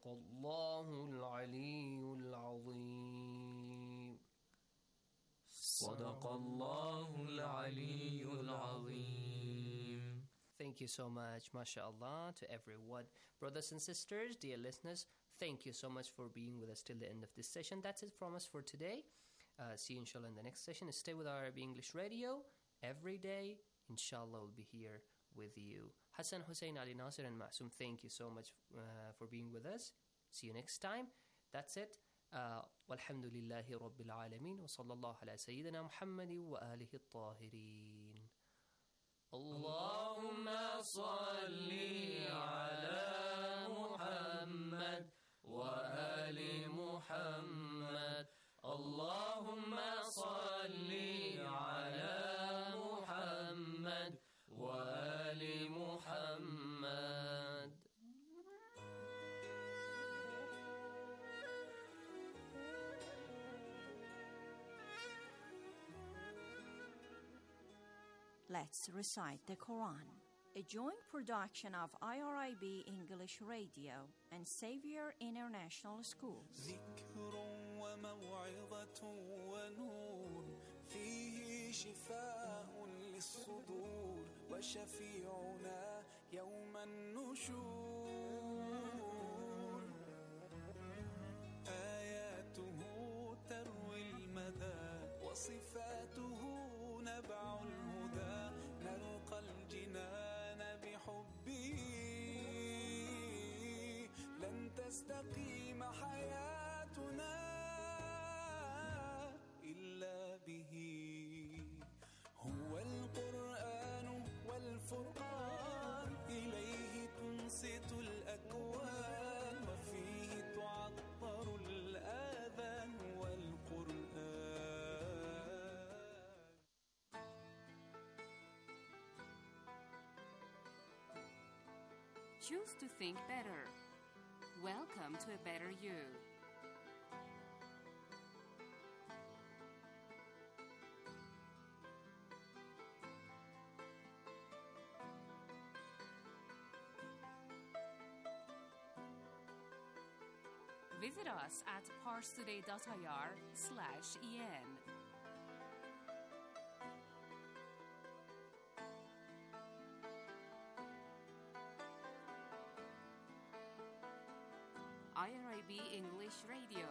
صدق الله العلي العظيم. صدق الله العلي العظيم. Thank you so much, mashallah, to everyone. Brothers and sisters, dear listeners, thank you so much for being with us till the end of this session. That's it from us for today. See you, inshallah, in the next session. Stay with our Arabic English radio every day. Inshallah, we'll be here with you. Hassan, Hussein, Ali Nasir, and Masoom, thank you so much for being with us. See you next time. That's it. والحمد لله رب العالمين وصلى الله على سيدنا محمد وآله الطاهرين. اللهم صل على محمد وآل محمد. اللهم صل على محمد وآل محمد. Let's recite the Quran, a joint production of IRIB English Radio and Xavier International School. ذكر وموعظة ونور فيه شفاء للصدور وشفيعنا يوم النشور آياته تروي المدى وصفاته نبع الهدى نلقى الجنان بحبه لن تستقيم حياتنا إلا به هو القرآن والفرقان إليه تنصت الأكوان وفيه تعطر الآذان والقرآن. Choose to think better. Welcome to a better you. Visit us at parstoday.ir/en. IRIB English Radio.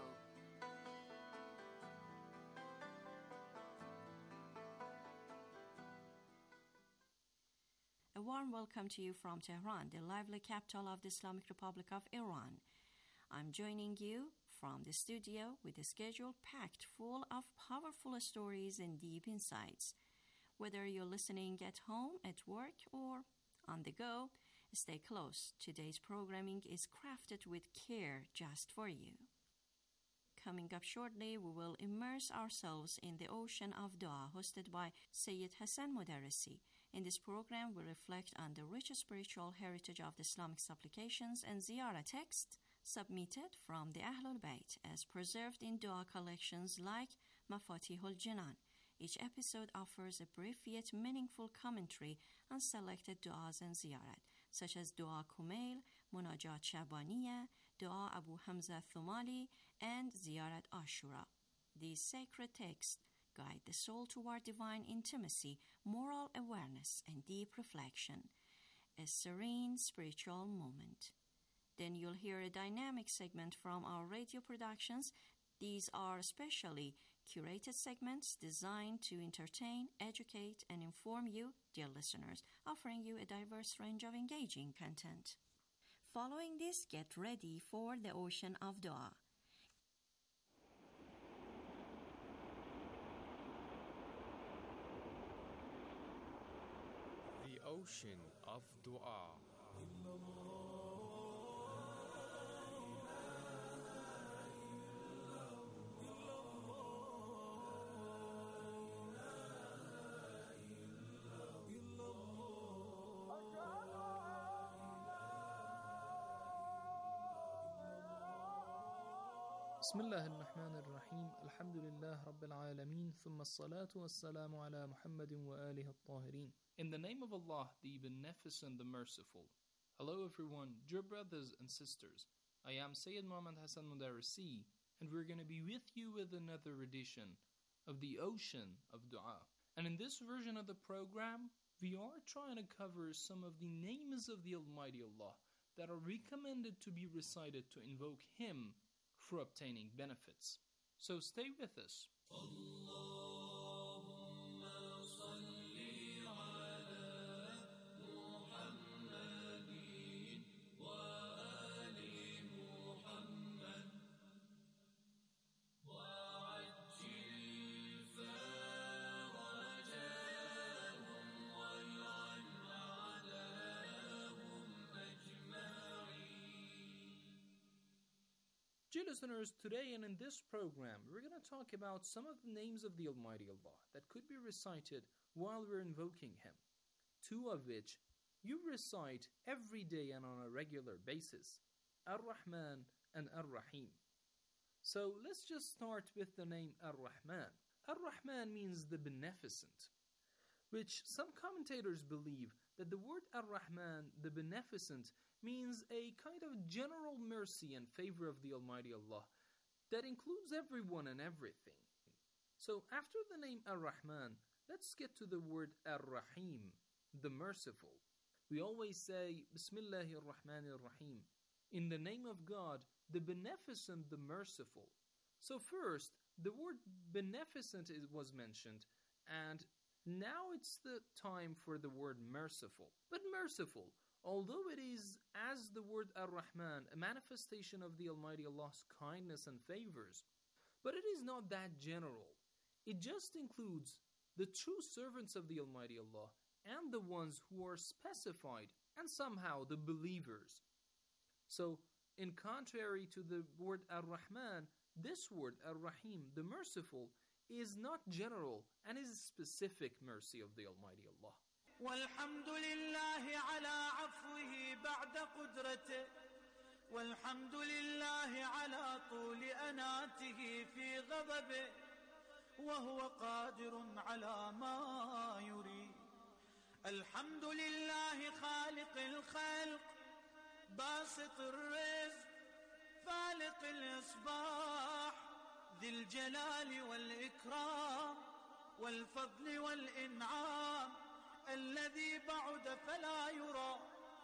A warm welcome to you from Tehran, the lively capital of the Islamic Republic of Iran. I'm joining you from the studio with a schedule packed full of powerful stories and deep insights. Whether you're listening at home, at work, or on the go, stay close. Today's programming is crafted with care just for you. Coming up shortly, we will immerse ourselves in the ocean of dua hosted by Sayyid Hassan Modarresi. In this program, we reflect on the rich spiritual heritage of the Islamic supplications and ziyarah texts submitted from the Ahlul Bayt as preserved in dua collections like Mafatihul Jinan. Each episode offers a brief yet meaningful commentary on selected du'as and ziyarat, such as Dua Kumail, Munajat Shabaniya, Dua Abu Hamza Thumali, and Ziyarat Ashura. These sacred texts guide the soul toward divine intimacy, moral awareness, and deep reflection, a serene spiritual moment. Then you'll hear a dynamic segment from our radio productions. These are specially curated segments designed to entertain, educate, and inform you, dear listeners, offering you a diverse range of engaging content. Following this, get ready for the ocean of dua. The ocean of dua. بسم الله الرحمن الرحيم الحمد لله رب العالمين ثم الصلاة والسلام على محمد وآله الطاهرين. In the name of Allah, the Beneficent, the Merciful. Hello everyone, dear brothers and sisters. I am Sayyid Muhammad Hassan Mudarrisi, and we're going to be with you with another edition of the Ocean of Dua. And in this version of the program, we are trying to cover some of the names of the Almighty Allah that are recommended to be recited to invoke Him for obtaining benefits. So stay with us. Dear listeners, today and in this program, we're going to talk about some of the names of the Almighty Allah that could be recited while we're invoking Him. Two of which you recite every day and on a regular basis, Ar-Rahman and Ar-Rahim. So let's just start with the name Ar-Rahman. Ar-Rahman means the beneficent, which some commentators believe that the word Ar-Rahman, the beneficent, means a kind of general mercy and favor of the Almighty Allah that includes everyone and everything. So after the name Ar-Rahman, let's get to the word Ar-Rahim, the merciful. We always say Bismillahir-Rahmanir-Rahim, in the name of God, the beneficent, the merciful. So first, the word beneficent was mentioned, and now it's the time for the word merciful. But merciful, although it is, as the word Ar-Rahman, a manifestation of the Almighty Allah's kindness and favors, but it is not that general. It just includes the true servants of the Almighty Allah and the ones who are specified, and somehow the believers. So, in contrary to the word Ar-Rahman, this word Ar-Rahim, the merciful, is not general and is a specific mercy of the Almighty Allah. والحمد لله على عفوه بعد قدرته والحمد لله على طول أناته في غضبه وهو قادر على ما يريد الحمد لله خالق الخلق باسط الرزق فالق الإصباح ذي الجلال والإكرام والفضل والإنعام الذي بعد فلا يرى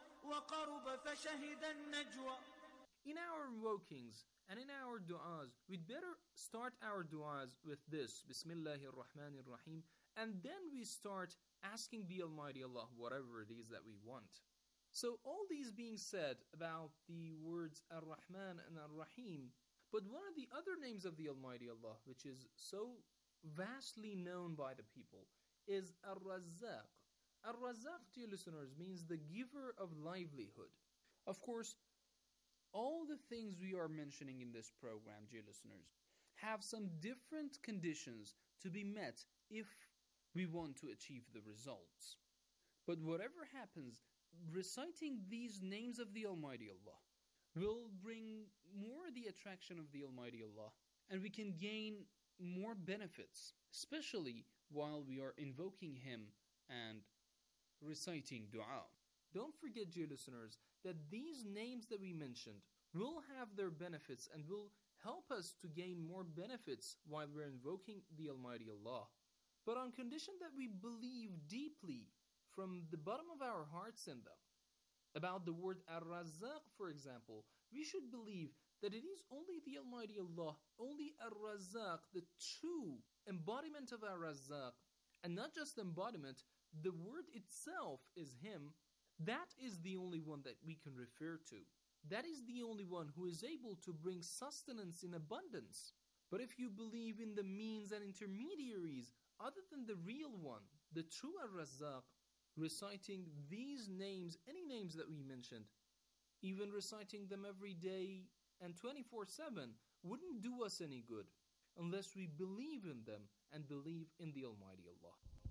وقرب فشهد النجوى. In our invokings and in our du'as, we'd better start our du'as with this, Bismillahir-Rahmanir-Rahim, and then we start asking the Almighty Allah whatever it is that we want. So all these being said about the words Ar-Rahman and Ar-Rahim, but one of the other names of the Almighty Allah, which is so vastly known by the people, is Ar-Razzaq. Ar-Razzaq, dear listeners, means the giver of livelihood. Of course, all the things we are mentioning in this program, dear listeners, have some different conditions to be met if we want to achieve the results. But whatever happens, reciting these names of the Almighty Allah will bring more the attraction of the Almighty Allah, and we can gain more benefits, especially while we are invoking Him and reciting dua. Don't forget, dear listeners, that these names that we mentioned will have their benefits and will help us to gain more benefits while we're invoking the Almighty Allah, but on condition that we believe deeply from the bottom of our hearts in them. About the word Ar-Razzaq, for example, we should believe that it is only the Almighty Allah, only Ar-Razzaq, the true embodiment of Ar-Razzaq, and not just embodiment, the word itself is Him. That is the only one that we can refer to. That is the only one who is able to bring sustenance in abundance. But if you believe in the means and intermediaries other than the real one, the true Ar-Razzaq, reciting these names, any names that we mentioned, even reciting them every day and 24/7, wouldn't do us any good unless we believe in them and believe in the Almighty Allah.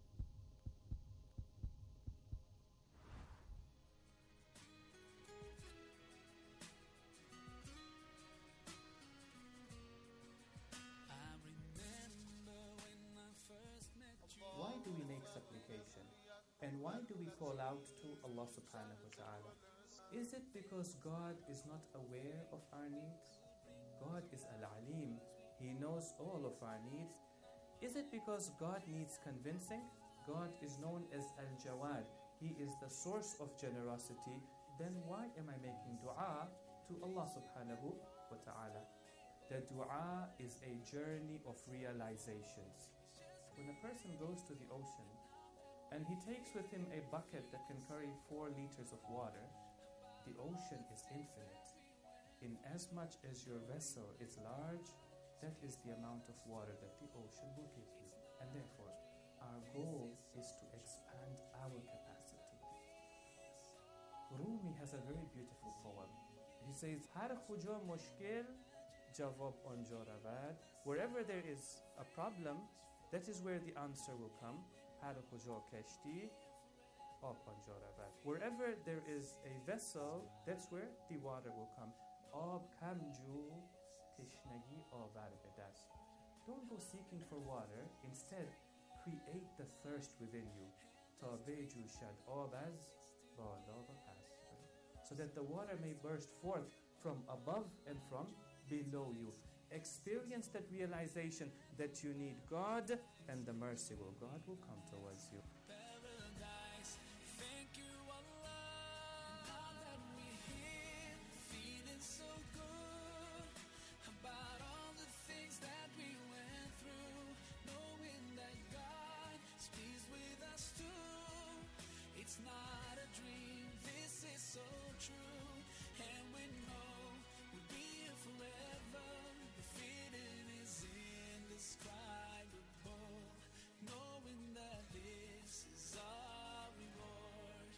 Why do we make supplication? And why do we call out to Allah subhanahu wa ta'ala? Is it because God is not aware of our needs? God is Al-Alim. He knows all of our needs. Is it because God needs convincing? God is known as Al-Jawad. He is the source of generosity. Then why am I making dua to Allah subhanahu wa ta'ala? The dua is a journey of realizations. When a person goes to the ocean and he takes with him a bucket that can carry 4 liters of water, the ocean is infinite. In as much as your vessel is large, that is the amount of water that the ocean will give you. And therefore, our goal is to expand our capacity. Rumi has a very beautiful poem. He says, Har khuja mushkil jawab anja ravad. Wherever there is a problem, that is where the answer will come. Har khuja kashti ab anja ravad. Wherever there is a vessel, that's where the water will come. Ab kamju tishnagi avar bedast. Don't go seeking for water. Instead, create the thirst within you. Ta beju shad abaz bala bas. So that the water may burst forth from above and from below you. Experience that realization that you need God, and the mercy of God will come towards you. Paradise, thank you Allah, that we're here, feeling so good about all the things that we went through, knowing that God is pleased with us too. It's not a dream, this is so true, and we know we'll be here forever. The feeling is indescribable, knowing that this is our reward.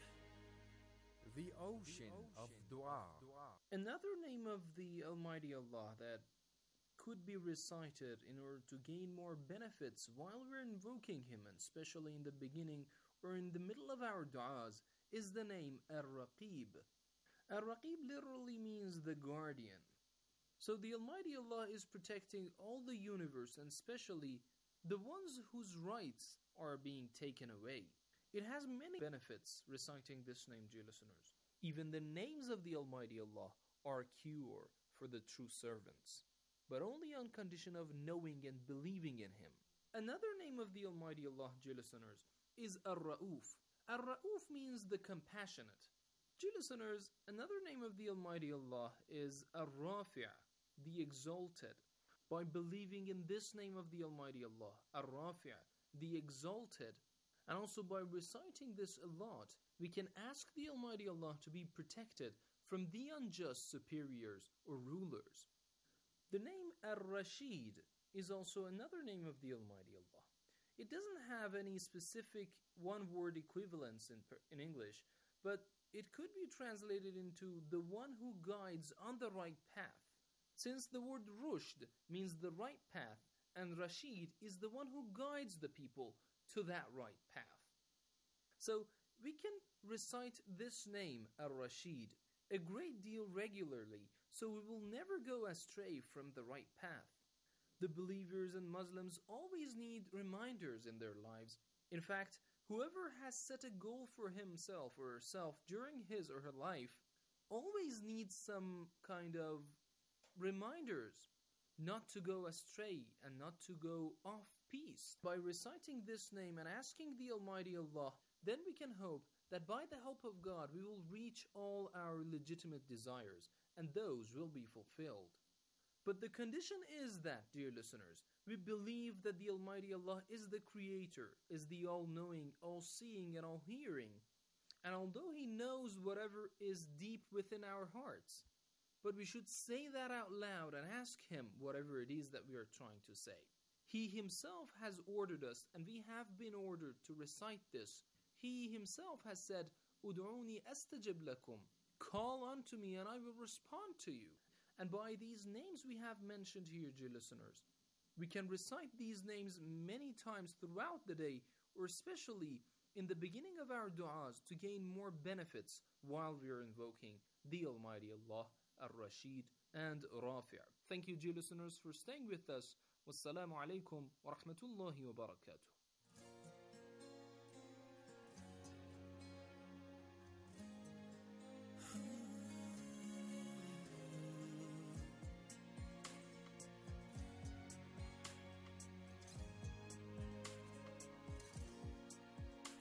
The ocean of dua. Another name of the Almighty Allah that could be recited in order to gain more benefits while we're invoking Him, and especially in the beginning or in the middle of our du'as, is the name Ar-Raqib. Ar-Raqib literally means the guardian. So the Almighty Allah is protecting all the universe, and especially the ones whose rights are being taken away. It has many benefits reciting this name, dear listeners. Even the names of the Almighty Allah are cure for the true servants, but only on condition of knowing and believing in Him. Another name of the Almighty Allah, dear listeners, is Ar-Ra'uf. Ar-Ra'uf means the compassionate. Dear listeners, another name of the Almighty Allah is Ar-Rafi', the exalted. By believing in this name of the Almighty Allah, Ar-Rafi', the exalted, and also by reciting this a lot, we can ask the Almighty Allah to be protected from the unjust superiors or rulers. The name Ar-Rashid is also another name of the Almighty Allah. It doesn't have any specific one-word equivalence in English, but it could be translated into the one who guides on the right path. Since the word rushd means the right path, and Rashid is the one who guides the people to that right path. So we can recite this name, Ar-Rashid, a great deal regularly, so we will never go astray from the right path. The believers and Muslims always need reminders in their lives. In fact, whoever has set a goal for himself or herself during his or her life always needs some kind of reminders not to go astray and not to go off piste. By reciting this name and asking the Almighty Allah, then we can hope that by the help of God we will reach all our legitimate desires, and those will be fulfilled. But the condition is that, dear listeners, we believe that the Almighty Allah is the Creator, is the all-knowing, all-seeing, and all-hearing. And although He knows whatever is deep within our hearts, but we should say that out loud and ask Him whatever it is that we are trying to say. He Himself has ordered us, and we have been ordered to recite this. He Himself has said, Ud'uni astajib lakum. Call unto me and I will respond to you. And by these names we have mentioned here, dear listeners, we can recite these names many times throughout the day, or especially in the beginning of our du'as, to gain more benefits while we are invoking the Almighty Allah, Ar-Rashid and Rafi'. Thank you, dear listeners, for staying with us. Wassalamu alaikum wa rahmatullahi wa barakatuh.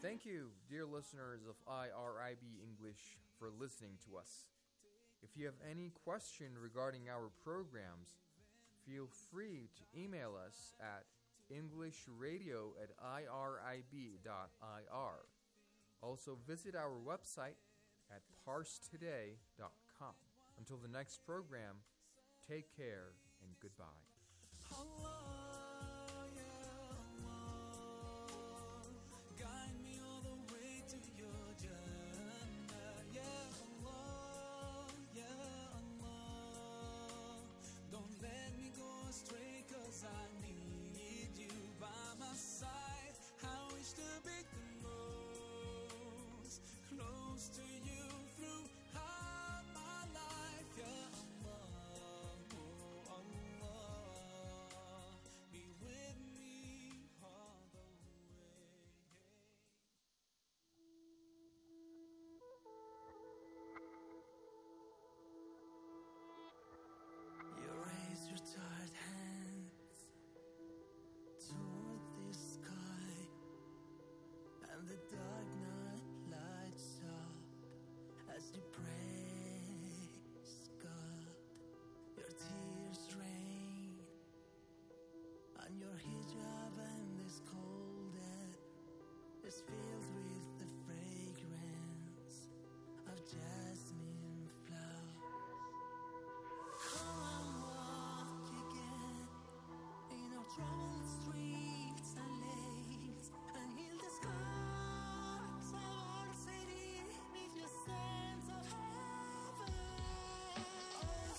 Thank you, dear listeners of IRIB English, for listening to us. If you have any question regarding our programs, feel free to email us at englishradio@irib.ir. Also visit our website at parstoday.com. Until the next program, take care and goodbye. Allah, ya Allah, guide me all the way to your Jannah. Ya Allah, don't let me go astray, 'cause I need you by my side. I wish to be close to you throughout my life. Ya Allah, oh Allah, be with me all the way. You raise your tired hands toward the sky, and the dark night lights up as you praise God. Your tears rain on your hijab, and this cold air is filled with the fragrance of jasmine flowers. Come and walk again in our troubled streets and lanes, and heal the scars of our city with your sense of heaven. Oh,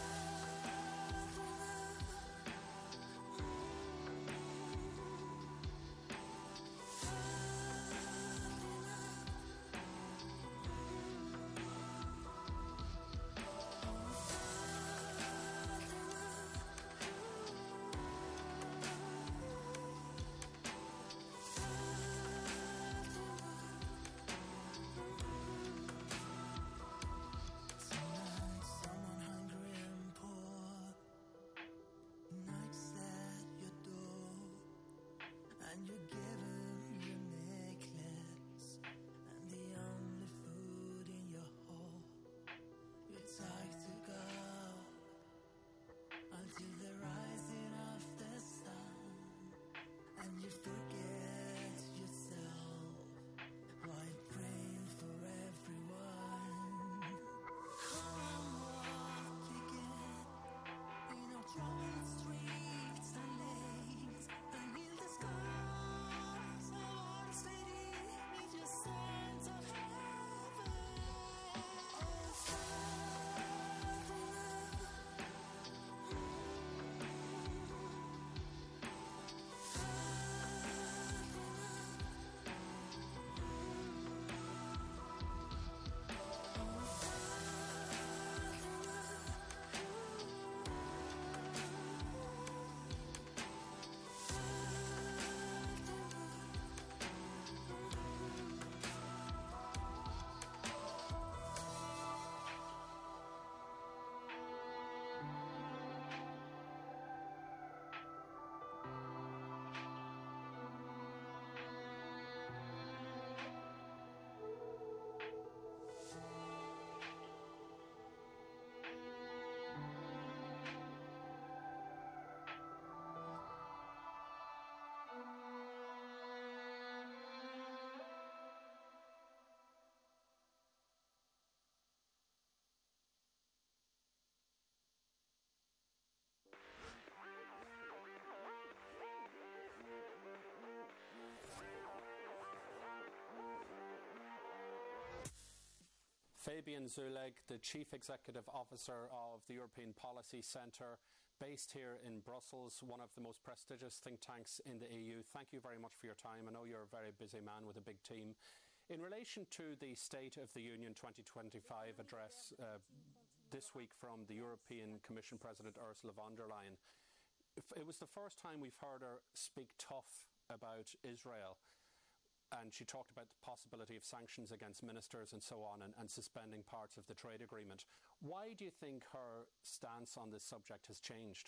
tonight, someone hungry and poor knocks at your door, and you give him your necklace and the only food in your home. You talk to God until the rising of the sun, and you forget yourself while praying for everyone. Come and walk again in our troubled streets and lanes, and heal the scars of our city with your sense of heaven. Oh, Fabian Zuleg, the Chief Executive Officer of the European Policy Centre, based here in Brussels, one of the most prestigious think tanks in the EU. Thank you very much for your time. I know you're a very busy man with a big team. In relation to the State of the Union 2025 address this week from the European Commission President Ursula von der Leyen, it was the first time we've heard her speak tough about Israel. And she talked about the possibility of sanctions against ministers and so on, and suspending parts of the trade agreement. Why do you think her stance on this subject has changed?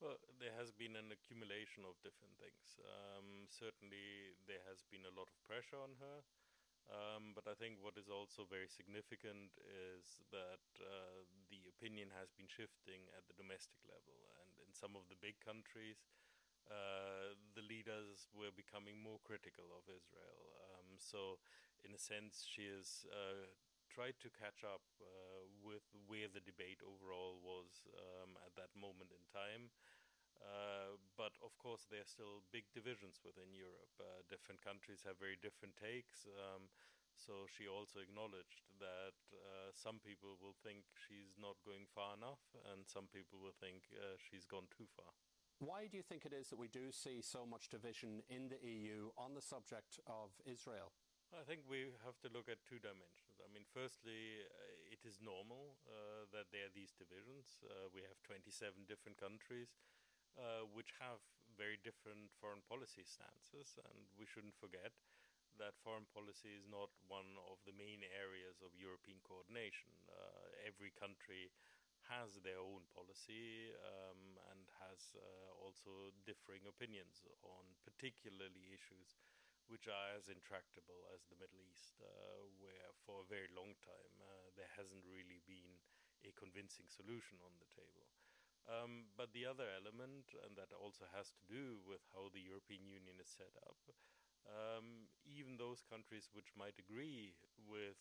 Well, there has been an accumulation of different things. Certainly, there has been a lot of pressure on her. But I think what is also very significant is that the opinion has been shifting at the domestic level. And in some of the big countries, the leaders were becoming more critical of Israel. So, in a sense, she has tried to catch up with where the debate overall was at that moment in time. But of course, there are still big divisions within Europe. Different countries have very different takes. So she also acknowledged that some people will think she's not going far enough, and some people will think she's gone too far. Why do you think it is that we do see so much division in the EU on the subject of Israel? I think we have to look at two dimensions. I mean, firstly, it is normal that there are these divisions. We have 27 different countries which have very different foreign policy stances, and we shouldn't forget that foreign policy is not one of the main areas of European coordination. Every country has their own policy and has also differing opinions on particularly issues which are as intractable as the Middle East, where for a very long time there hasn't really been a convincing solution on the table. But the other element, and that also has to do with how the European Union is set up, even those countries which might agree with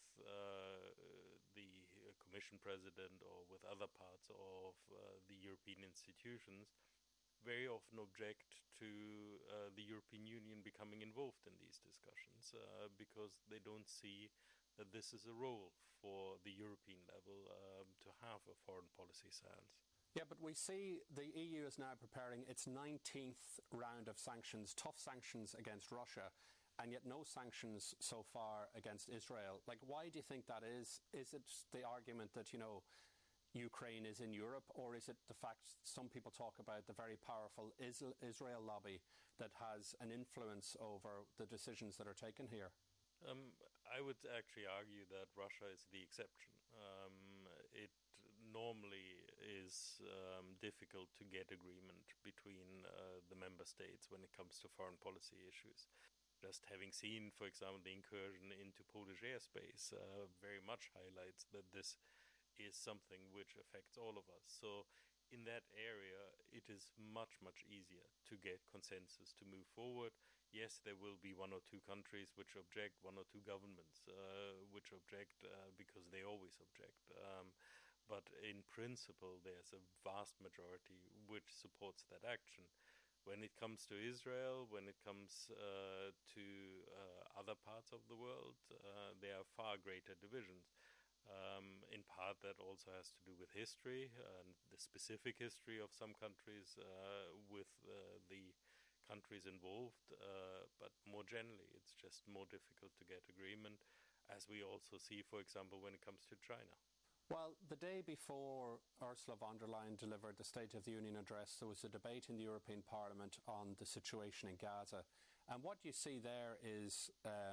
the Commission President or with other parts of the European institutions, very often object to the European Union becoming involved in these discussions because they don't see that this is a role for the European level to have a foreign policy stance. Yeah, but we see the EU is now preparing its 19th round of sanctions, tough sanctions against Russia, and yet no sanctions so far against Israel. Like, why do you think that is? Is it the argument that, Ukraine is in Europe, or is it the fact some people talk about the very powerful Israel lobby that has an influence over the decisions that are taken here? I would actually argue that Russia is the exception. It normally is difficult to get agreement between the member states when it comes to foreign policy issues. Just having seen, for example, the incursion into Polish airspace very much highlights that this is something which affects all of us. So in that area, it is much, much easier to get consensus to move forward. Yes, there will be one or two countries which object, one or two governments which object because they always object. But in principle, there's a vast majority which supports that action. When it comes to Israel, when it comes to other parts of the world, there are far greater divisions. In part, that also has to do with history and the specific history of some countries with the countries involved. But more generally, it's just more difficult to get agreement, as we also see, for example, when it comes to China. Well, the day before Ursula von der Leyen delivered the State of the Union address, there was a debate in the European Parliament on the situation in Gaza. And what you see there is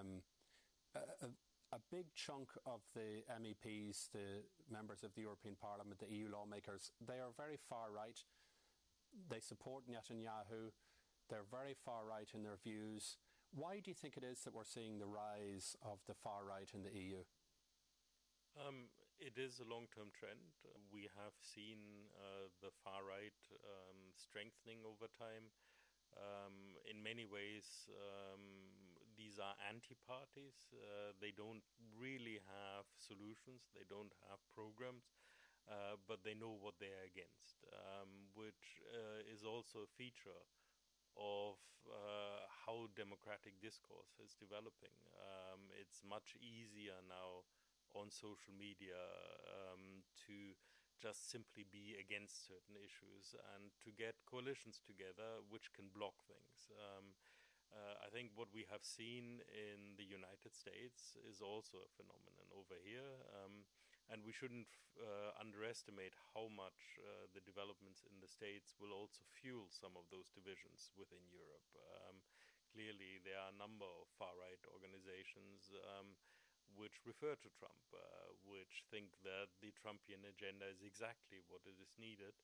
a big chunk of the MEPs, the members of the European Parliament, the EU lawmakers, they are very far right. They support Netanyahu. They're very far right in their views. Why do you think it is that we're seeing the rise of the far right in the EU? It is a long-term trend. We have seen the far right strengthening over time. In many ways, these are anti-parties. They don't really have solutions. They don't have programs, but they know what they're against, which is also a feature of how democratic discourse is developing. It's much easier now on social media to just simply be against certain issues and to get coalitions together which can block things. I think what we have seen in the United States is also a phenomenon over here, and we shouldn't underestimate how much the developments in the States will also fuel some of those divisions within Europe. Clearly, there are a number of far-right organizations which refer to Trump, which think that the Trumpian agenda is exactly what it is needed.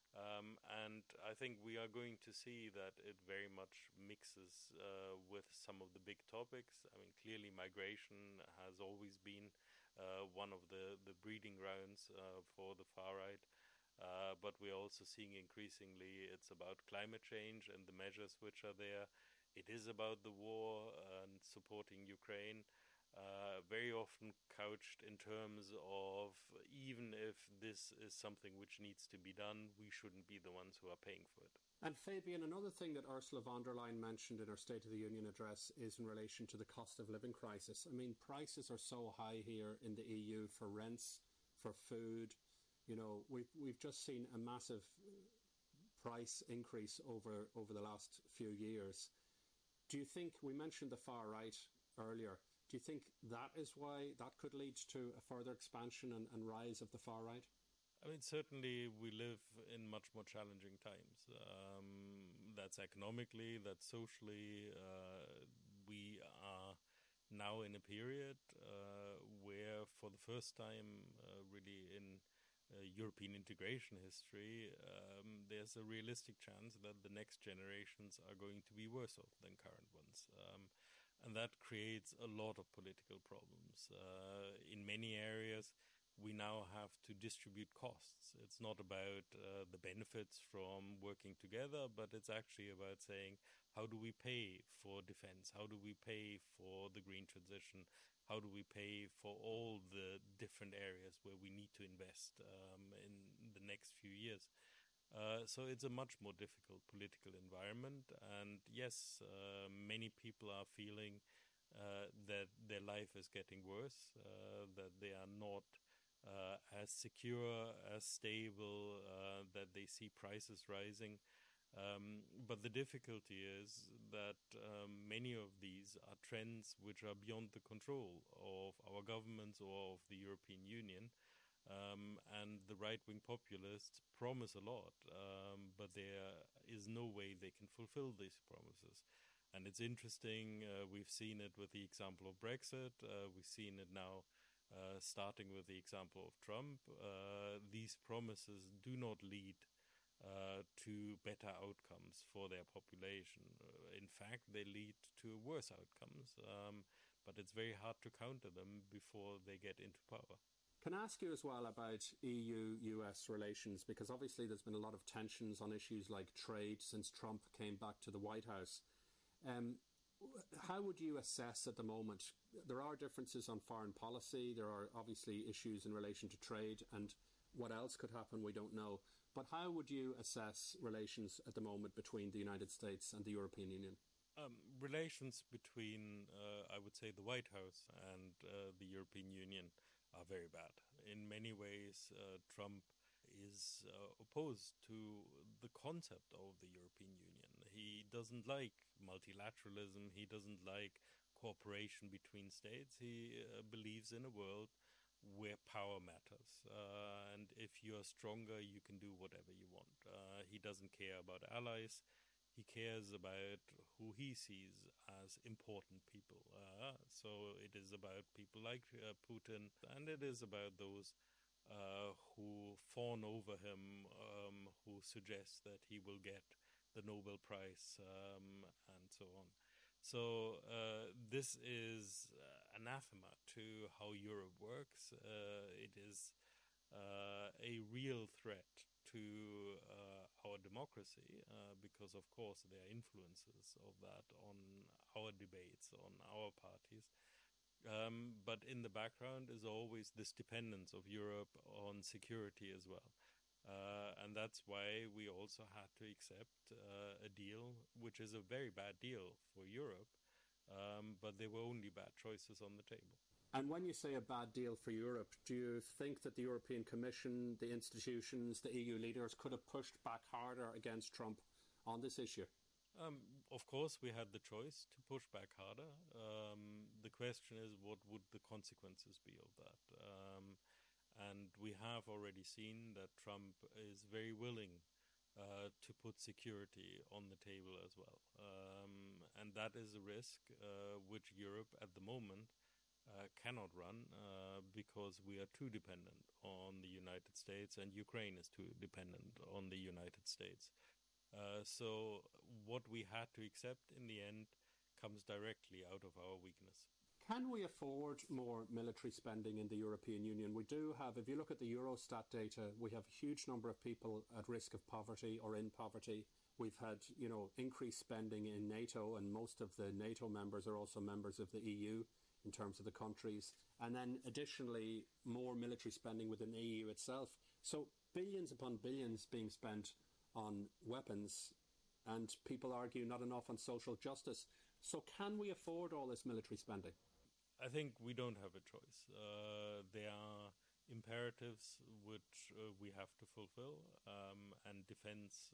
And I think we are going to see that it very much mixes with some of the big topics. I mean, clearly migration has always been one of the breeding grounds for the far right. But we're also seeing increasingly it's about climate change and the measures which are there. It is about the war and supporting Ukraine. Very often couched in terms of even if this is something which needs to be done, we shouldn't be the ones who are paying for it. And Fabian, another thing that Ursula von der Leyen mentioned in her State of the Union address is in relation to the cost of living crisis. I mean, prices are so high here in the EU for rents, for food. You know, we've just seen a massive price increase over the last few years. Do you think, we mentioned the far right earlier, do you think that is why that could lead to a further expansion and rise of the far right? I mean, certainly we live in much more challenging times. That's economically, that's socially. We are now in a period where for the first time really in European integration history, there's a realistic chance that the next generations are going to be worse off than current ones. And that creates a lot of political problems. In many areas, we now have to distribute costs. It's not about the benefits from working together, but it's actually about saying, how do we pay for defense? How do we pay for the green transition? How do we pay for all the different areas where we need to invest in the next few years? So it's a much more difficult political environment. And yes, many people are feeling that their life is getting worse, that they are not as secure, as stable, that they see prices rising. But the difficulty is that many of these are trends which are beyond the control of our governments or of the European Union. And the right-wing populists promise a lot, but there is no way they can fulfill these promises. And it's interesting, we've seen it with the example of Brexit, we've seen it now starting with the example of Trump. These promises do not lead to better outcomes for their population. In fact, they lead to worse outcomes, but it's very hard to counter them before they get into power. Can I ask you as well about EU-US relations? Because obviously there's been a lot of tensions on issues like trade since Trump came back to the White House. How would you assess at the moment? There are differences on foreign policy. There are obviously issues in relation to trade, and what else could happen, we don't know. But how would you assess relations at the moment between the United States and the European Union? Relations between, I would say, the White House and the European Union are very bad. In many ways, Trump is opposed to the concept of the European Union. He doesn't like multilateralism. He doesn't like cooperation between states. He believes in a world where power matters. And if you are stronger, you can do whatever you want. He doesn't care about allies. He cares about who he sees as important people. So it is about people like Putin, and it is about those who fawn over him, who suggest that he will get the Nobel Prize, and so on. So this is anathema to how Europe works. It is a real threat to our democracy, because of course there are influences of that on our debates, on our parties. But in the background is always this dependence of Europe on security as well. And that's why we also had to accept a deal, which is a very bad deal for Europe, but there were only bad choices on the table. And when you say a bad deal for Europe, do you think that the European Commission, the institutions, the EU leaders could have pushed back harder against Trump on this issue? Of course, we had the choice to push back harder. The question is, what would the consequences be of that? And we have already seen that Trump is very willing to put security on the table as well. And that is a risk which Europe at the moment cannot run because we are too dependent on the United States, and Ukraine is too dependent on the United States. So what we had to accept in the end comes directly out of our weakness. Can we afford more military spending in the European Union? We do have, if you look at the Eurostat data, we have a huge number of people at risk of poverty or in poverty. We've had, increased spending in NATO, and most of the NATO members are also members of the EU in terms of the countries. And then additionally, more military spending within the EU itself. So billions upon billions being spent on weapons, and people argue not enough on social justice. So can we afford all this military spending? I think we don't have a choice. There are imperatives which we have to fulfill, and defense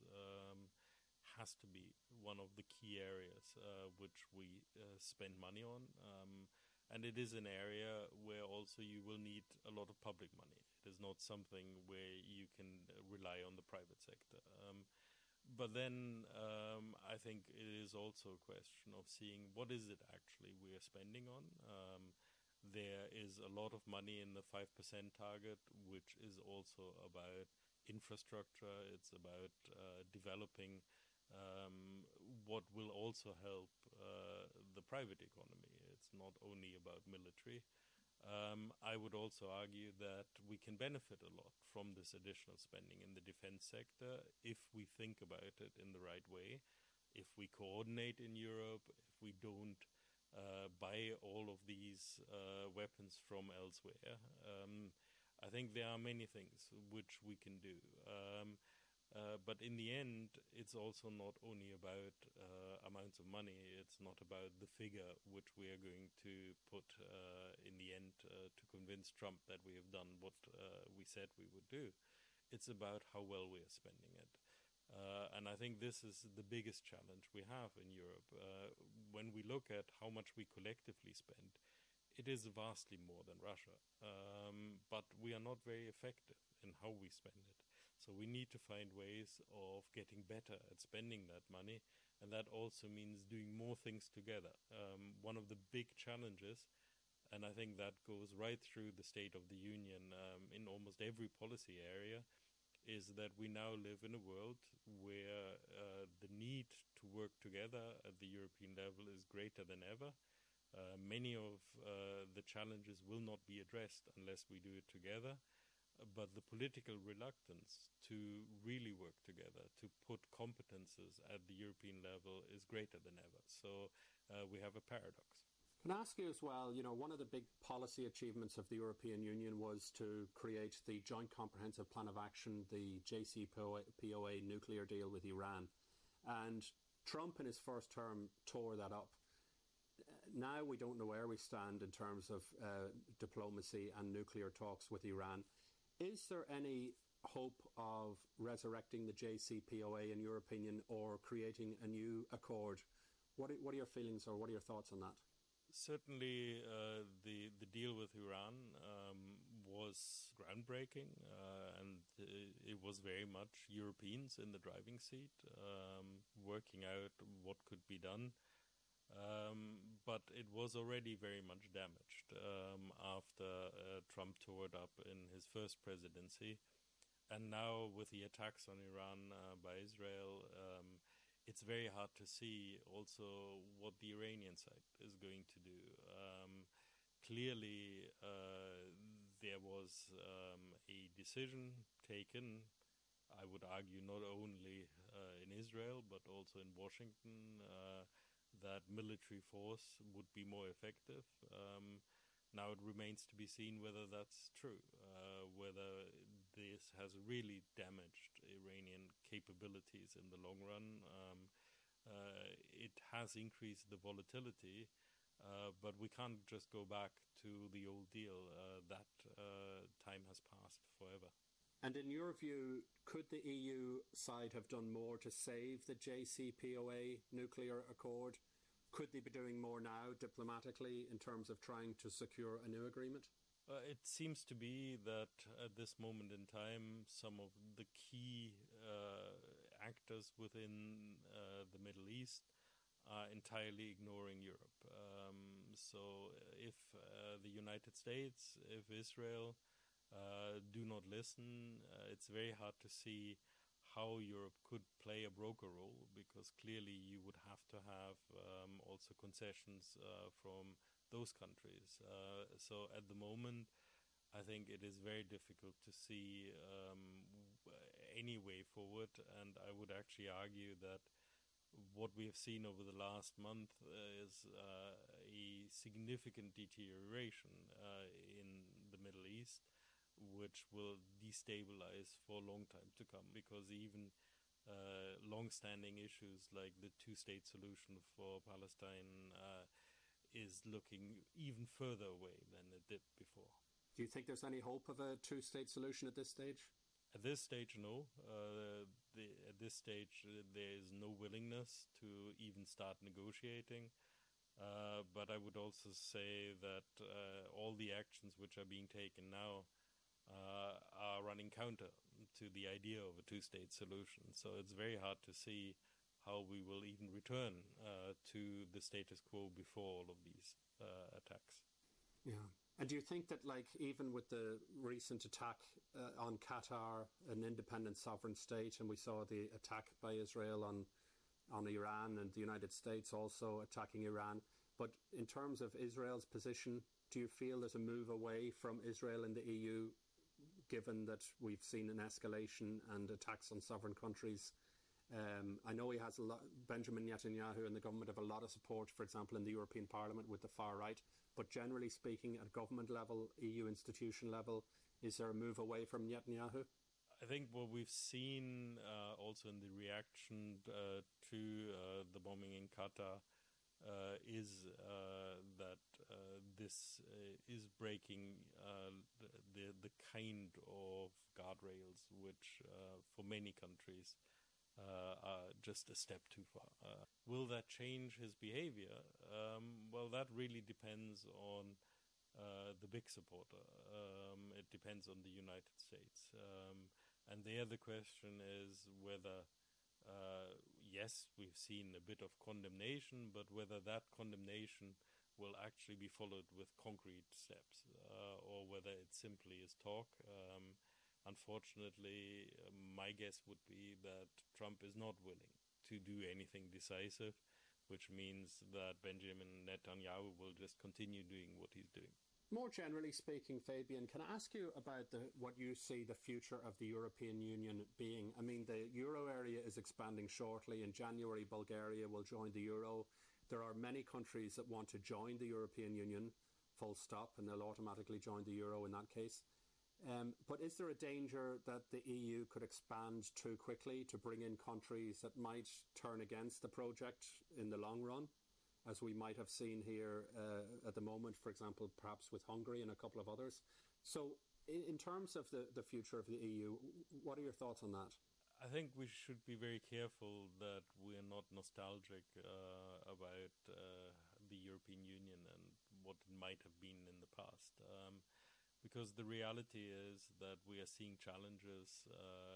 has to be one of the key areas which we spend money on. And it is an area where also you will need a lot of public money. It is not something where you can rely on the private sector. But then I think it is also a question of seeing what is it actually we are spending on. There is a lot of money in the 5% target, which is also about infrastructure. It's about developing what will also help the private economy. It's not only about military. I would also argue that we can benefit a lot from this additional spending in the defense sector if we think about it in the right way, if we coordinate in Europe, if we don't buy all of these weapons from elsewhere. I think there are many things which we can do. But in the end, it's also not only about amounts of money. It's not about the figure which we are going to put in the end to convince Trump that we have done what we said we would do. It's about how well we are spending it. And I think this is the biggest challenge we have in Europe. When we look at how much we collectively spend, it is vastly more than Russia. But we are not very effective in how we spend it. So we need to find ways of getting better at spending that money, and that also means doing more things together. One of the big challenges, and I think that goes right through the State of the Union in almost every policy area, is that we now live in a world where the need to work together at the European level is greater than ever. Many of the challenges will not be addressed unless we do it together. But the political reluctance to really work together, to put competences at the European level is greater than ever. So we have a paradox. Can I ask you as well, one of the big policy achievements of the European Union was to create the Joint Comprehensive Plan of Action, the JCPOA nuclear deal with Iran. And Trump in his first term tore that up. Now we don't know where we stand in terms of diplomacy and nuclear talks with Iran. Is there any hope of resurrecting the JCPOA, in your opinion, or creating a new accord? What are your feelings or what are your thoughts on that? Certainly, the deal with Iran was groundbreaking, and it was very much Europeans in the driving seat, working out what could be done. But it was already very much damaged after Trump tore it up in his first presidency. And now with the attacks on Iran by Israel, it's very hard to see also what the Iranian side is going to do. Clearly, there was a decision taken, I would argue, not only in Israel, but also in Washington, that military force would be more effective. Now it remains to be seen whether that's true, whether this has really damaged Iranian capabilities in the long run. It has increased the volatility, but we can't just go back to the old deal. That time has passed forever. And in your view, could the EU side have done more to save the JCPOA nuclear accord? Could they be doing more now diplomatically in terms of trying to secure a new agreement? It seems to be that at this moment in time, some of the key actors within the Middle East are entirely ignoring Europe. So if the United States, if Israel do not listen, it's very hard to see how Europe could play a broker role, because clearly you would have to have also concessions from those countries. So at the moment, I think it is very difficult to see any way forward, and I would actually argue that what we have seen over the last month is a significant deterioration in the Middle East, which will destabilize for a long time to come, because even long-standing issues like the two-state solution for Palestine is looking even further away than it did before. Do you think there's any hope of a two-state solution at this stage? At this stage, no. At this stage, there is no willingness to even start negotiating. But I would also say that all the actions which are being taken now are running counter to the idea of a two-state solution. So it's very hard to see how we will even return to the status quo before all of these attacks. Yeah. And do you think that, like, even with the recent attack on Qatar, an independent sovereign state, and we saw the attack by Israel on Iran, and the United States also attacking Iran, but in terms of Israel's position, do you feel there's a move away from Israel in the EU, given that we've seen an escalation and attacks on sovereign countries? I know he has Benjamin Netanyahu and the government have a lot of support, for example, in the European Parliament with the far right. But generally speaking, at government level, EU institution level, is there a move away from Netanyahu? I think what we've seen also in the reaction to the bombing in Qatar is that this is breaking the kind of guardrails which for many countries are just a step too far. Will that change his behavior? Well, that really depends on the big supporter. It depends on the United States. And there the question is whether, yes, we've seen a bit of condemnation, but whether that condemnation will actually be followed with concrete steps, or whether it simply is talk. Unfortunately, my guess would be that Trump is not willing to do anything decisive, which means that Benjamin Netanyahu will just continue doing what he's doing. More generally speaking, Fabian, can I ask you about what you see the future of the European Union being? I mean, the euro area is expanding shortly. In January, Bulgaria will join the euro. There are many countries that want to join the European Union, full stop, and they'll automatically join the euro in that case. But is there a danger that the EU could expand too quickly to bring in countries that might turn against the project in the long run, as we might have seen here at the moment, for example, perhaps with Hungary and a couple of others? So in terms of the future of the EU, what are your thoughts on that? I think we should be very careful that we're not nostalgic about the European Union and what it might have been in the past. Because the reality is that we are seeing challenges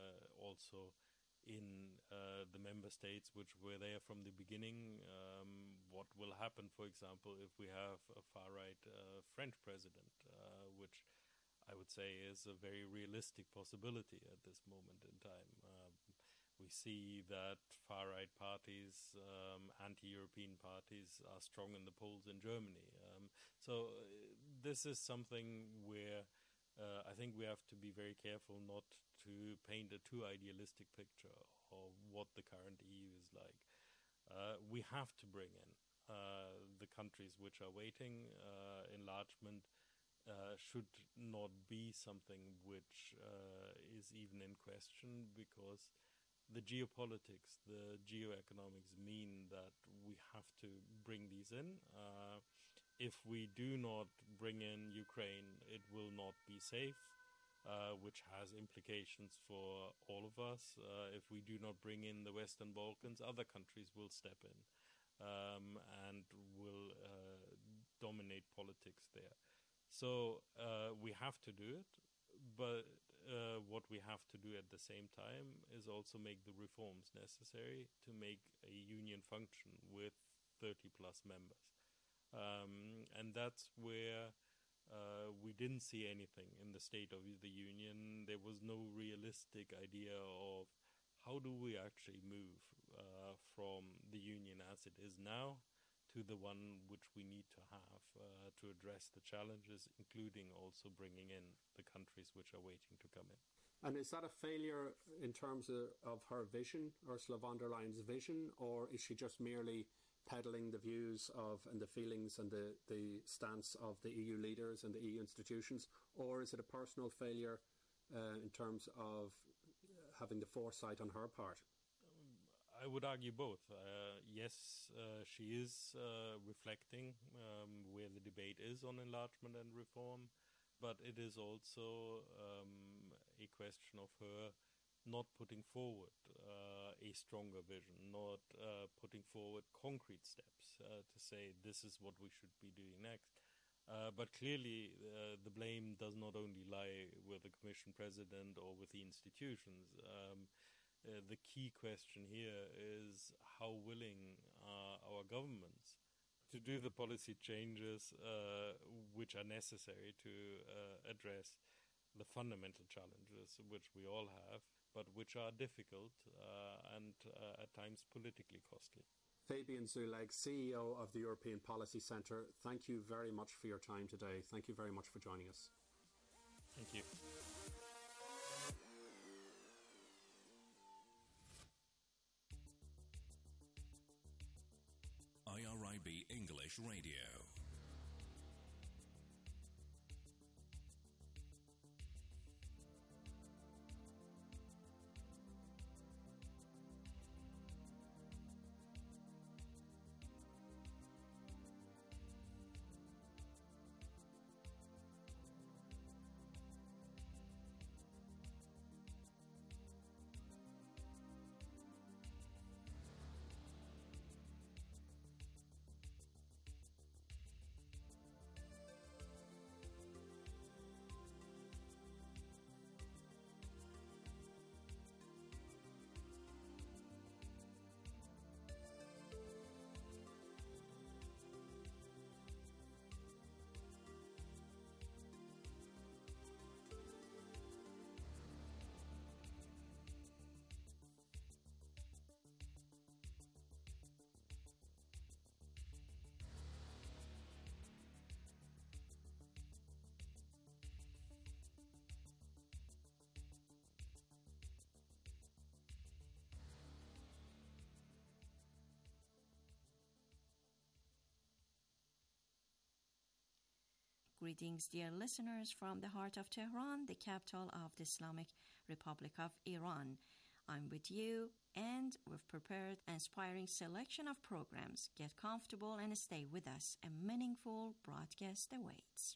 also in the member states which were there from the beginning. What will happen, for example, if we have a far-right French president, which I would say is a very realistic possibility at this moment in time. We see that far-right parties, anti-European parties, are strong in the polls in Germany. So this is something where I think we have to be very careful not to paint a too idealistic picture of what the current EU is like. We have to bring in the countries which are waiting. Enlargement should not be something which is even in question, because the geopolitics, the geoeconomics mean that we have to bring these in. If we do not bring in Ukraine, it will not be safe, which has implications for all of us. If we do not bring in the Western Balkans, other countries will step in and will dominate politics there. So we have to do it, but what we have to do at the same time is also make the reforms necessary to make a union function with 30 plus members. And that's where we didn't see anything in the State of the Union. There was no realistic idea of how do we actually move from the Union as it is now to the one which we need to have to address the challenges, including also bringing in the countries which are waiting to come in. And is that a failure in terms of her vision, Ursula von der Leyen's vision, or is she just merely peddling the views of and the feelings and the stance of the EU leaders and the EU institutions, or is it a personal failure in terms of having the foresight on her part? I would argue both. Yes, she is reflecting where the debate is on enlargement and reform, but it is also a question of her not putting forward a stronger vision, not putting forward concrete steps to say this is what we should be doing next. But clearly the blame does not only lie with the Commission President or with the institutions. The key question here is how willing are our governments to do the policy changes which are necessary to address the fundamental challenges which we all have, but which are difficult and at times politically costly. Fabian Zuleg, CEO of the European Policy Centre, thank you very much for your time today. Thank you very much for joining us. Thank you. IRIB English Radio. Greetings, dear listeners, from the heart of Tehran, the capital of the Islamic Republic of Iran. I'm with you, and we've prepared an inspiring selection of programs. Get comfortable and stay with us. A meaningful broadcast awaits.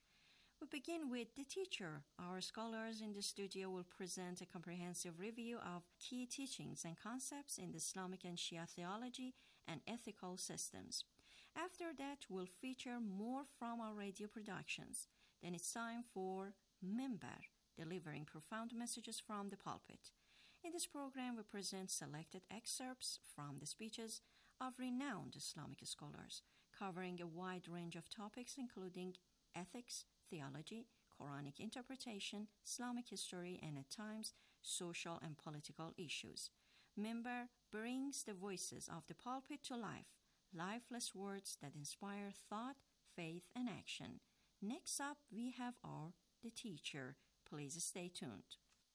We begin with The Teacher. Our scholars in the studio will present a comprehensive review of key teachings and concepts in the Islamic and Shia theology and ethical systems. After that, we'll feature more from our radio productions. Then it's time for Minbar, delivering profound messages from the pulpit. In this program, we present selected excerpts from the speeches of renowned Islamic scholars, covering a wide range of topics including ethics, theology, Quranic interpretation, Islamic history, and at times social and political issues. Minbar brings the voices of the pulpit to life, lifeless words that inspire thought, faith, and action. Next up, we have our The Teacher. Please stay tuned.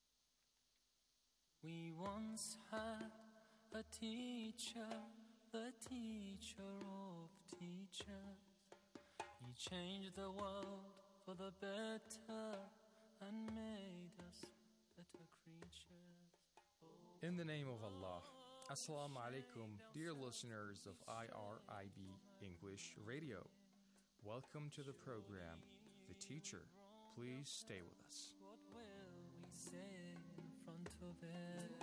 We once had a teacher, the teacher of teachers. He changed the world for the better and made us better creatures. In the name of Allah. Assalamu alaikum, dear listeners of IRIB English Radio. Welcome to the program, The Teacher. Please stay with us. What will we say in front of it?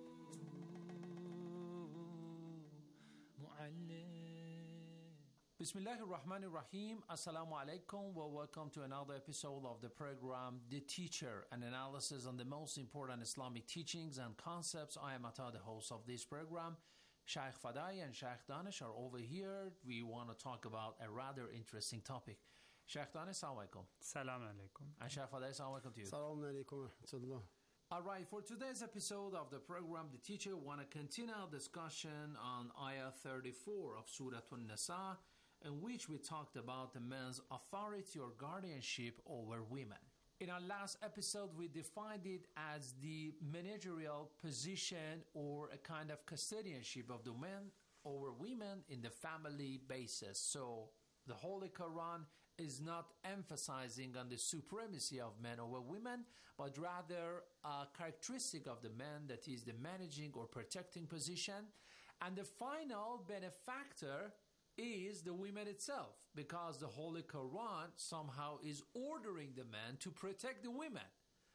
Bismillahir Rahmanir Rahim. Assalamu alaikum. Well, welcome to another episode of the program The Teacher, an analysis on the most important Islamic teachings and concepts. I am Atta, the host of this program. Sheikh Fadai and Sheikh Danish are over here. We want to talk about a rather interesting topic. Sheikh Danish, assalamu alaikum. Salam alaikum. And Sheikh Fadai, assalamu alaikum to you. Salam alaikum wa rahmatullah. All right, for today's episode of the program, the teacher want to continue our discussion on Ayah 34 of Surah An-Nisa, in which we talked about the man's authority or guardianship over women. In our last episode, we defined it as the managerial position or a kind of custodianship of the men over women in the family basis. So the Holy Quran is not emphasizing on the supremacy of men over women, but rather a characteristic of the man, that is the managing or protecting position. And the final benefactor is the women itself, because the Holy Quran somehow is ordering the man to protect the women.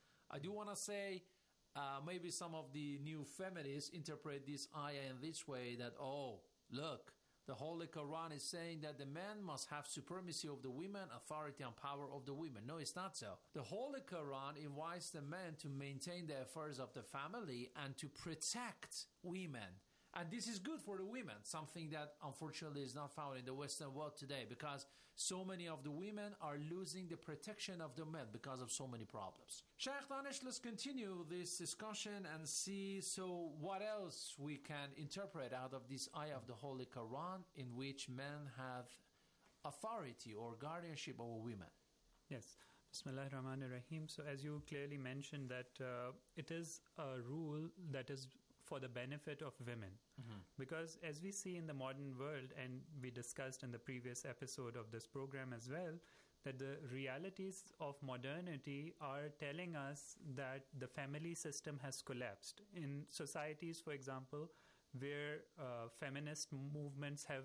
I do want to say, maybe some of the new feminists interpret this ayah in this way, that, oh, look, the Holy Quran is saying that the man must have supremacy of the women, authority and power of the women. No, it's not so. The Holy Quran invites the man to maintain the affairs of the family and to protect women. And this is good for the women, something that unfortunately is not found in the Western world today, because so many of the women are losing the protection of the men because of so many problems. Sheikh Danish, let's continue this discussion and see what else we can interpret out of this ayah of the Holy Quran in which men have authority or guardianship over women. Yes. Bismillahir Rahmanir Rahim. So as you clearly mentioned that it is a rule that is for the benefit of women. Mm-hmm. Because as we see in the modern world, and we discussed in the previous episode of this program as well, that the realities of modernity are telling us that the family system has collapsed. In societies, for example, where feminist movements have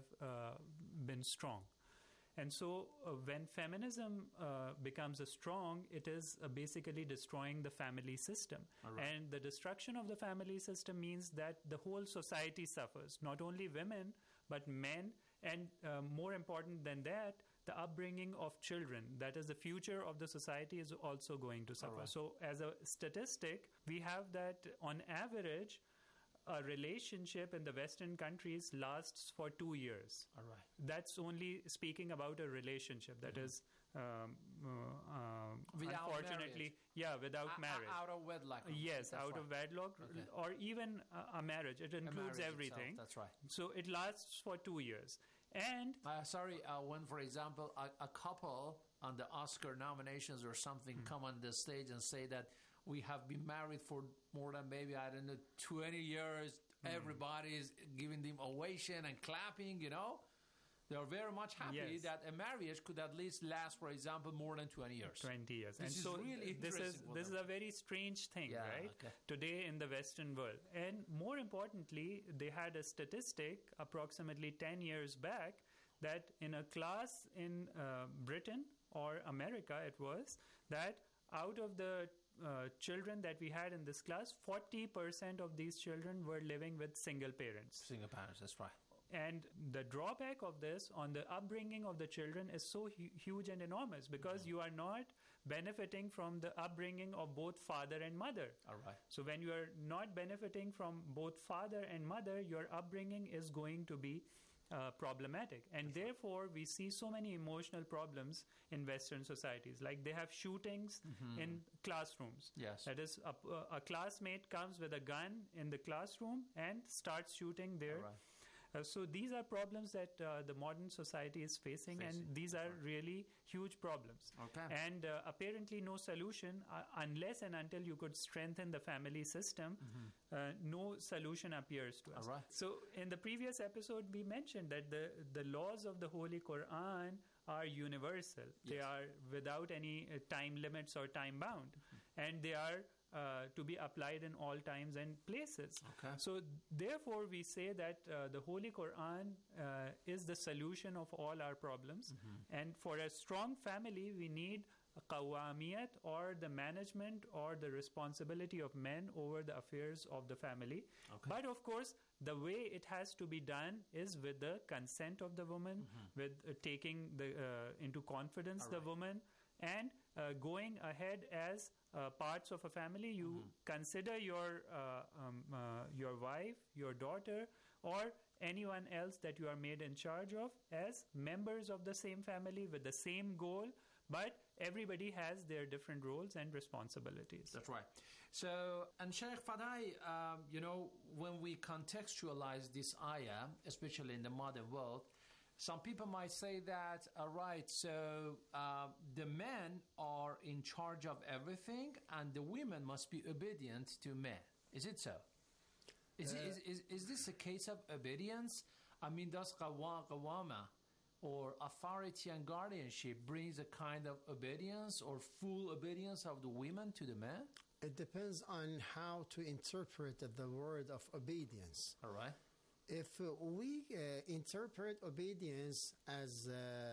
been strong. And so when feminism becomes strong, it is basically destroying the family system. Right. And the destruction of the family system means that the whole society suffers, not only women, but men, and more important than that, the upbringing of children. That is, the future of the society is also going to suffer. Right. So as a statistic, we have that on average, a relationship in the Western countries lasts for 2 years. All right. That's only speaking about a relationship. That is, unfortunately, without marriage. Out of wedlock. Yes, that's out of wedlock, okay. Or even a marriage. It includes everything. Itself, that's right. So it lasts for 2 years. And when, for example, a couple on the Oscar nominations or something come on the stage and say that we have been married for more than maybe, 20 years. Everybody is giving them ovation and clapping, They are very much happy that a marriage could at least last, for example, more than 20 years. 20 years. This is really interesting. This is a very strange thing, right? Okay. Today in the Western world. And more importantly, they had a statistic approximately 10 years back that in a class in Britain or America, it was, that out of the children that we had in this class, 40% of these children were living with single parents. Single parents, that's right. And the drawback of this on the upbringing of the children is so huge and enormous, because you are not benefiting from the upbringing of both father and mother. All right. So when you are not benefiting from both father and mother, your upbringing is going to be problematic. And therefore, we see so many emotional problems in Western societies. Like they have shootings in classrooms. Yes. That is, a classmate comes with a gun in the classroom and starts shooting there. All right. So these are problems that the modern society is facing. And these are really huge problems. Okay. And apparently no solution, unless and until you could strengthen the family system, no solution appears to us. All right. So in the previous episode, we mentioned that the laws of the Holy Quran are universal. Yes. They are without any time limits or time bound. And they are to be applied in all times and places. Okay. So therefore we say that the Holy Quran is the solution of all our problems. And for a strong family, we need qawamiyat, or the management or the responsibility of men over the affairs of the family. Okay. But of course, the way it has to be done is with the consent of the woman, with taking into confidence the woman, and going ahead as parts of a family. You consider your wife, your daughter, or anyone else that you are made in charge of as members of the same family with the same goal, but everybody has their different roles and responsibilities. That's right. So, and Sheikh Fadai, when we contextualize this ayah, especially in the modern world, some people might say that, all right, so the men are in charge of everything and the women must be obedient to men. Is it so? Is this a case of obedience? I mean, does qawama or authority and guardianship brings a kind of obedience or full obedience of the women to the men? It depends on how to interpret the word of obedience. All right. If we interpret obedience as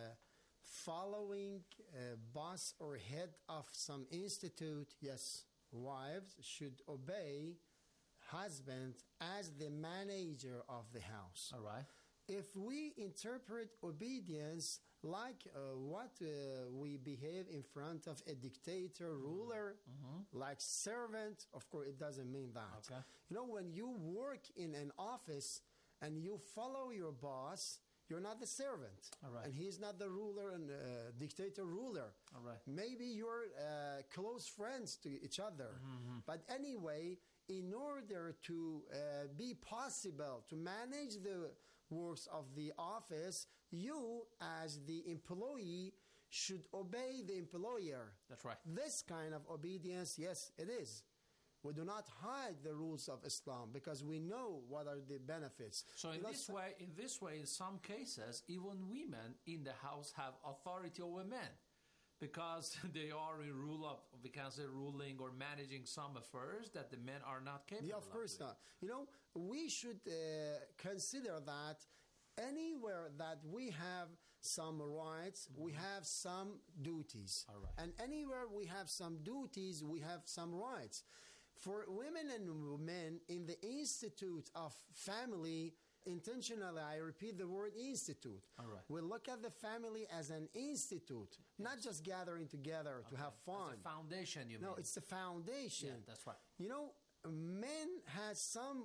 following boss or head of some institute, yes, wives should obey husband as the manager of the house. All right. If we interpret obedience like what we behave in front of a dictator, ruler, like servant, of course it doesn't mean that. Okay. When you work in an office and you follow your boss, you're not the servant. All right. And he's not the ruler and dictator ruler. All right. Maybe you're close friends to each other. But anyway, in order to be possible to manage the works of the office, you as the employee should obey the employer. That's right. This kind of obedience, yes, it is. We do not hide the rules of Islam because we know what are the benefits. So in this way, in some cases, even women in the house have authority over men because they are in rule of, we can say, ruling or managing some affairs that the men are not capable of. Yeah, of course not. We should consider that anywhere that we have some rights, we have some duties. All right. And anywhere we have some duties, we have some rights. For women and men in the institute of family, intentionally, I repeat the word institute. All right. We look at the family as an institute, not just gathering together to have fun. As a foundation, you mean? No, it's the foundation. Yeah, that's right. Men have some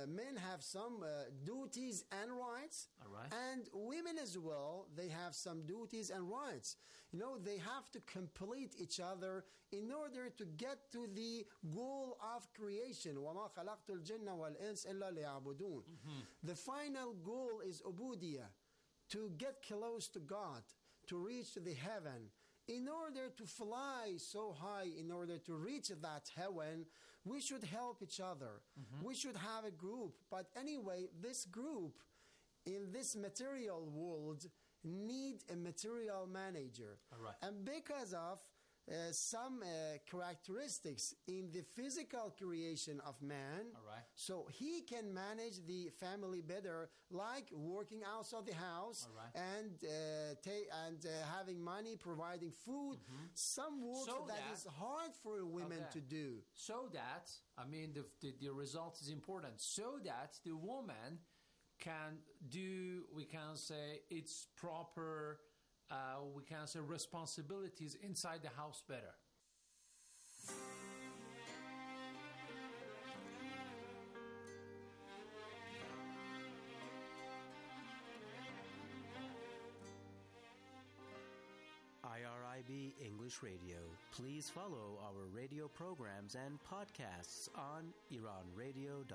duties and rights. All right. And women as well, they have some duties and rights. They have to complete each other in order to get to the goal of creation. وَمَا خَلَقْتُ الْجِنَّ وَالْإِنسَ إِلَّا لِيَعْبُدُونَ. The final goal is ubudiyah, to get close to God, to reach the heaven. In order to fly so high, in order to reach that heaven, we should help each other. We should have a group. But anyway, this group in this material world need a material manager. All right. And because of some characteristics in the physical creation of man, all right, so he can manage the family better, like working outside the house, all right, and having money, providing food, some work so that is hard for women to do. So that, the result is important, so that the woman can do, we can say, its proper we can say responsibilities inside the house better. IRIB English Radio. Please follow our radio programs and podcasts on iranradio.ir.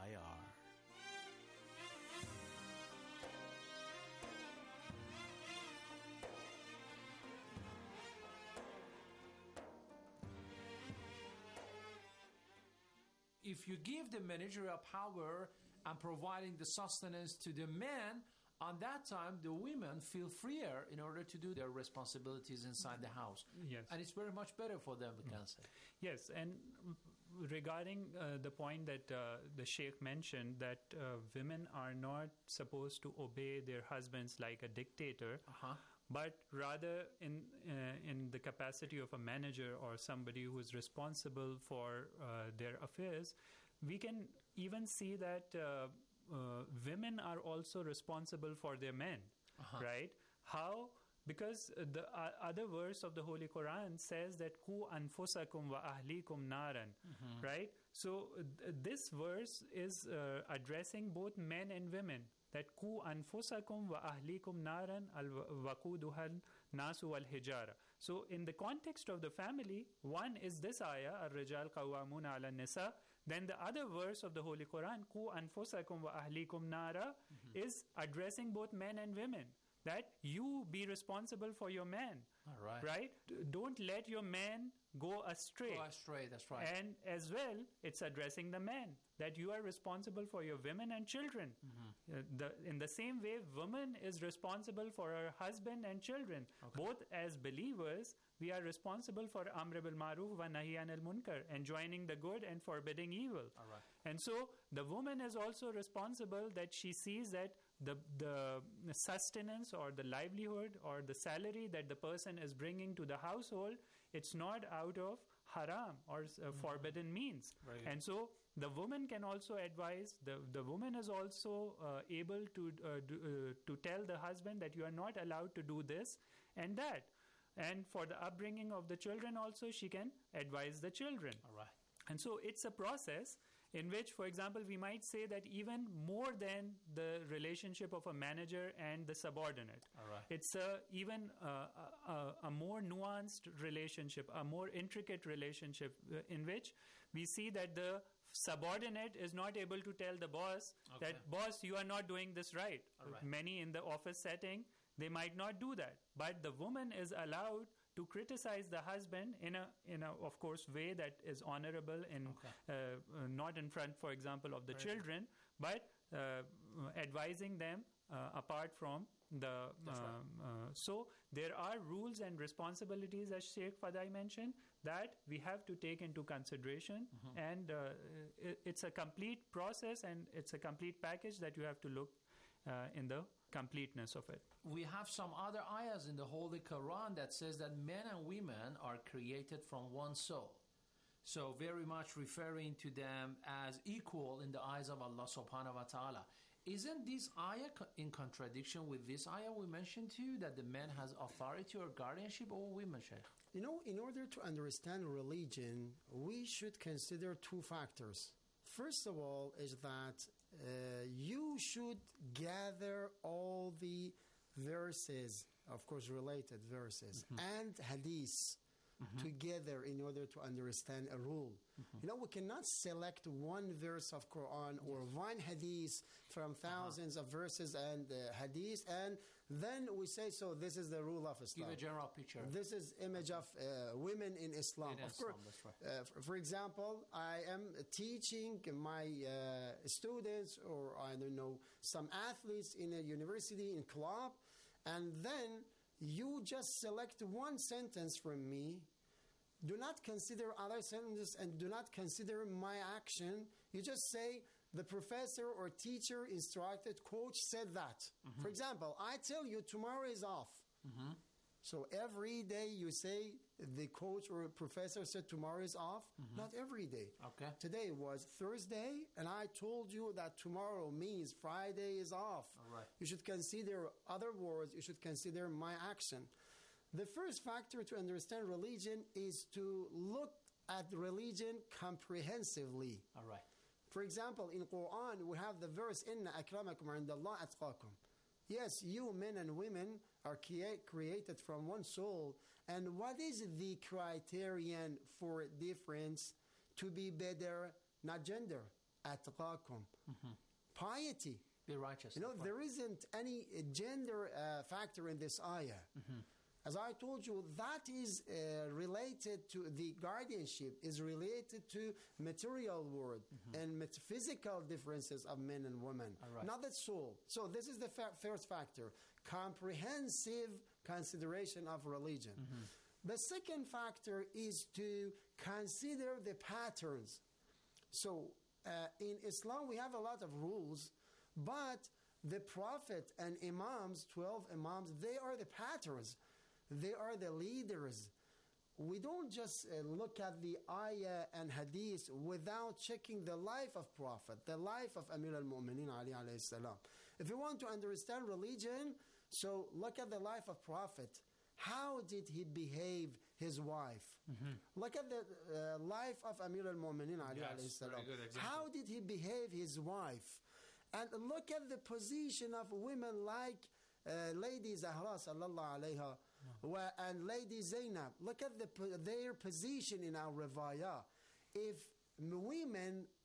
If you give the managerial power and providing the sustenance to the men, on that time the women feel freer in order to do their responsibilities inside the house. Yes. And it's very much better for them, we can say. Yes, and regarding the point that the Sheikh mentioned, that women are not supposed to obey their husbands like a dictator, but rather in the capacity of a manager or somebody who is responsible for their affairs, we can even see that women are also responsible for their men, right? How because the other verse of the Holy Quran says that ku anfusakum wa ahlikum naran, right? So this verse is addressing both men and women, that ku anfusakum wa ahlikum naran al waquduha nasu wal hijara. So in the context of the family, one is this ayah, ar-rijal qawwamuna ala nisa. Then the other verse of the Holy Quran, ku anfusakum wa ahlikum nara, is addressing both men and women, that you be responsible for your man. All right. Right? Don't let your man go astray. Go astray, that's right. And as well, it's addressing the man, that you are responsible for your women and children. In the same way, woman is responsible for her husband and children. Both as believers, we are responsible for Amr bil Maruf wa Nahi anil Munkar, enjoining the good and forbidding evil. All right. And so the woman is also responsible, that she sees that the sustenance or the livelihood or the salary that the person is bringing to the household, it's not out of haram or forbidden means. Right. And so the woman can also advise, the woman is also able to tell the husband that you are not allowed to do this and that. And for the upbringing of the children also, she can advise the children. All right. And so it's a process in which, for example, we might say that even more than the relationship of a manager and the subordinate. All right. It's even a more nuanced relationship, a more intricate relationship in which we see that the subordinate is not able to tell the boss that, boss, you are not doing this right. All right. Many in the office setting, they might not do that. But the woman is allowed to criticize the husband in a of course way that is honorable, in not in front, for example, of the children, but advising them apart from the so there are rules and responsibilities, as Sheikh Fadai mentioned, that we have to take into consideration, and it's a complete process and it's a complete package that you have to look in the completeness of it. We have some other ayahs in the Holy Quran that says that men and women are created from one soul. So very much referring to them as equal in the eyes of Allah subhanahu wa ta'ala. Isn't this ayah in contradiction with this ayah we mentioned to you, that the man has authority or guardianship over women, Shaykh? You know, in order to understand religion, we should consider two factors. First of all is that you should gather all the verses, of course related verses, and hadiths together in order to understand a rule. You know, we cannot select one verse of Quran or one hadith from thousands of verses and hadiths, and then we say, so this is the rule of Islam. Give a general picture. This is image of women in Islam. Of course, that's right. For example, I am teaching my students, or I don't know, some athletes in a university, in club, and then you just select one sentence from me. Do not consider other sentences and do not consider my action. You just say, the professor or teacher instructed, coach said that. For example, I tell you tomorrow is off. So every day you say the coach or professor said tomorrow is off. Not every day. Okay. Today was Thursday, and I told you that tomorrow means Friday is off. All right. You should consider other words. You should consider my action. The first factor to understand religion is to look at religion comprehensively. All right. For example, in Quran, we have the verse, Inna akramakum indallah atqakum. Yes, you men and women are created from one soul. And what is the criterion for difference to be better? Not gender. Atqakum. Piety. Be righteous. You know, there isn't any gender factor in this ayah. As I told you, that is related to the guardianship, is related to material world and metaphysical differences of men and women, not the soul. So this is the first factor, comprehensive consideration of religion. The second factor is to consider the patterns. So in Islam, we have a lot of rules, but the Prophet and Imams, 12 Imams, they are the patterns. They are the leaders. We don't just look at the ayah and hadith without checking the life of Prophet, the life of Amir al-Mu'mineen Ali alayhi salam. If you want to understand religion, So look at the life of Prophet. How did he behave his wife? Look at the life of Amir al-Mu'minin Ali alayhi salam. very good example. How did he behave his wife? And look at the position of women like Lady Zahra sallallahu alayha and Lady Zainab. Look at their position in our Rivaya. If women